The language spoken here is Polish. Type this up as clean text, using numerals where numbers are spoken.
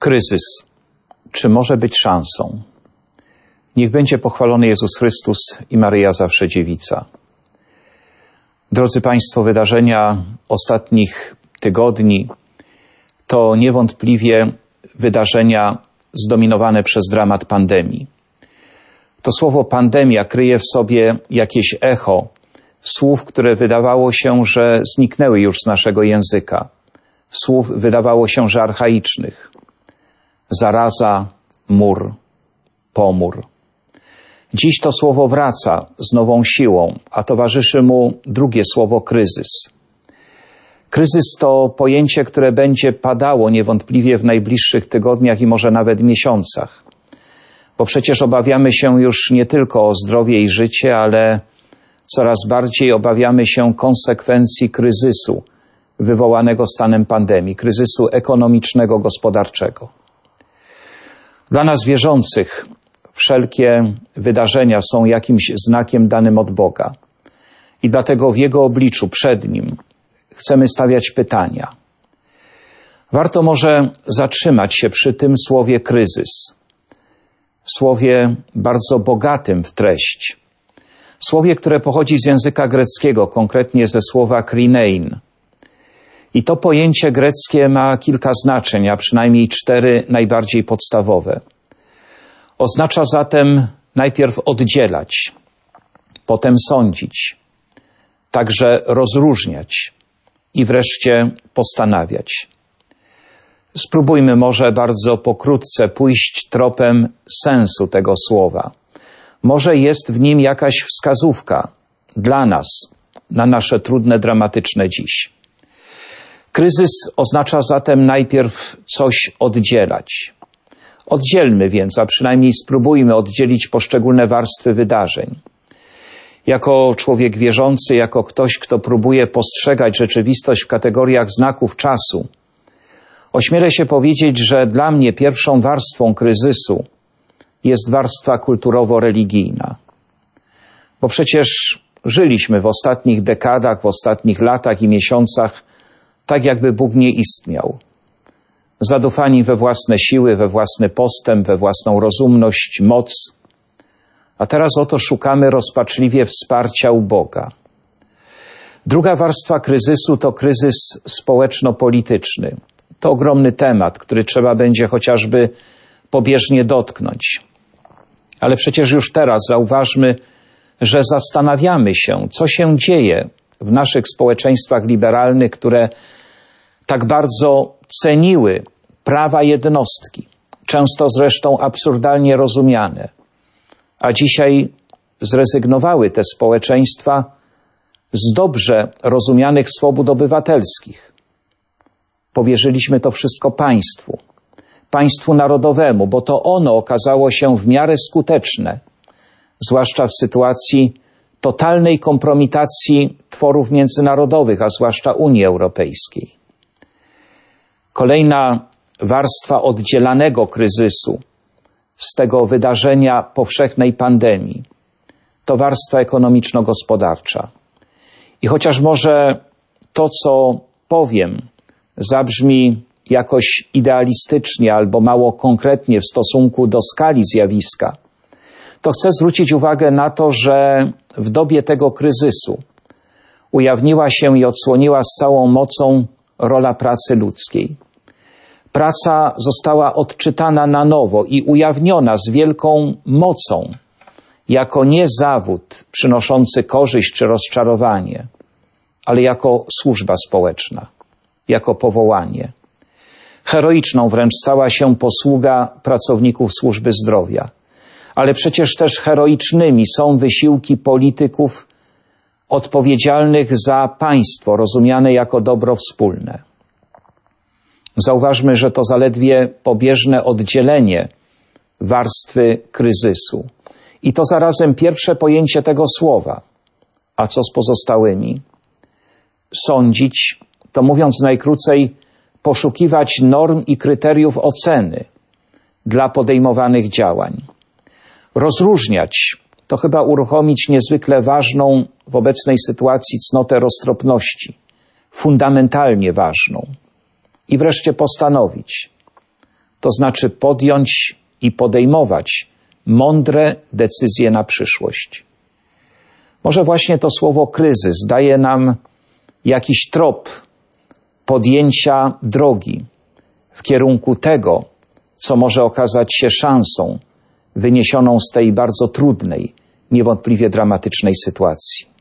Kryzys. Czy może być szansą? Niech będzie pochwalony Jezus Chrystus i Maryja zawsze Dziewica. Drodzy Państwo, wydarzenia ostatnich tygodni to niewątpliwie wydarzenia zdominowane przez dramat pandemii. To słowo pandemia kryje w sobie jakieś echo słów, które wydawało się, że zniknęły już z naszego języka. Słów wydawało się, że archaicznych. Zaraza, mór, pomór. Dziś to słowo wraca z nową siłą, a towarzyszy mu drugie słowo kryzys. Kryzys to pojęcie, które będzie padało niewątpliwie w najbliższych tygodniach i może nawet miesiącach. Bo przecież obawiamy się już nie tylko o zdrowie i życie, ale coraz bardziej obawiamy się konsekwencji kryzysu wywołanego stanem pandemii, kryzysu ekonomicznego, gospodarczego. Dla nas wierzących wszelkie wydarzenia są jakimś znakiem danym od Boga. I dlatego w Jego obliczu, przed Nim, chcemy stawiać pytania. Warto może zatrzymać się przy tym słowie kryzys. Słowie bardzo bogatym w treść. Słowie, które pochodzi z języka greckiego, konkretnie ze słowa krinein. I to pojęcie greckie ma kilka znaczeń, a przynajmniej 4 najbardziej podstawowe. Oznacza zatem najpierw oddzielać, potem sądzić, także rozróżniać i wreszcie postanawiać. Spróbujmy może bardzo pokrótce pójść tropem sensu tego słowa. Może jest w nim jakaś wskazówka dla nas na nasze trudne, dramatyczne dziś. Kryzys oznacza zatem najpierw coś oddzielać. Oddzielmy więc, a przynajmniej spróbujmy oddzielić poszczególne warstwy wydarzeń. Jako człowiek wierzący, jako ktoś, kto próbuje postrzegać rzeczywistość w kategoriach znaków czasu, ośmielę się powiedzieć, że dla mnie pierwszą warstwą kryzysu jest warstwa kulturowo-religijna. Bo przecież żyliśmy w ostatnich dekadach, w ostatnich latach i miesiącach tak, jakby Bóg nie istniał. Zadufani we własne siły, we własny postęp, we własną rozumność, moc. A teraz oto szukamy rozpaczliwie wsparcia u Boga. Druga warstwa kryzysu to kryzys społeczno-polityczny. To ogromny temat, który trzeba będzie chociażby pobieżnie dotknąć. Ale przecież już teraz zauważmy, że zastanawiamy się, co się dzieje w naszych społeczeństwach liberalnych, które tak bardzo ceniły prawa jednostki, często zresztą absurdalnie rozumiane, a dzisiaj zrezygnowały te społeczeństwa z dobrze rozumianych swobód obywatelskich. Powierzyliśmy to wszystko państwu narodowemu, bo to ono okazało się w miarę skuteczne, zwłaszcza w sytuacji totalnej kompromitacji tworów międzynarodowych, a zwłaszcza Unii Europejskiej. Kolejna warstwa oddzielanego kryzysu z tego wydarzenia powszechnej pandemii to warstwa ekonomiczno-gospodarcza. I chociaż może to, co powiem, zabrzmi jakoś idealistycznie albo mało konkretnie w stosunku do skali zjawiska, to chcę zwrócić uwagę na to, że w dobie tego kryzysu ujawniła się i odsłoniła z całą mocą rola pracy ludzkiej. Praca została odczytana na nowo i ujawniona z wielką mocą, jako nie zawód przynoszący korzyść czy rozczarowanie, ale jako służba społeczna, jako powołanie. Heroiczną wręcz stała się posługa pracowników służby zdrowia. Ale przecież też heroicznymi są wysiłki polityków odpowiedzialnych za państwo, rozumiane jako dobro wspólne. Zauważmy, że to zaledwie pobieżne oddzielenie warstwy kryzysu. I to zarazem pierwsze pojęcie tego słowa. A co z pozostałymi? Sądzić, to mówiąc najkrócej, poszukiwać norm i kryteriów oceny dla podejmowanych działań. Rozróżniać, to chyba uruchomić niezwykle ważną w obecnej sytuacji cnotę roztropności, fundamentalnie ważną. I wreszcie postanowić. to znaczy podjąć i podejmować mądre decyzje na przyszłość. Może właśnie to słowo kryzys daje nam jakiś trop podjęcia drogi w kierunku tego, co może okazać się szansą wyniesioną z tej bardzo trudnej, niewątpliwie dramatycznej sytuacji.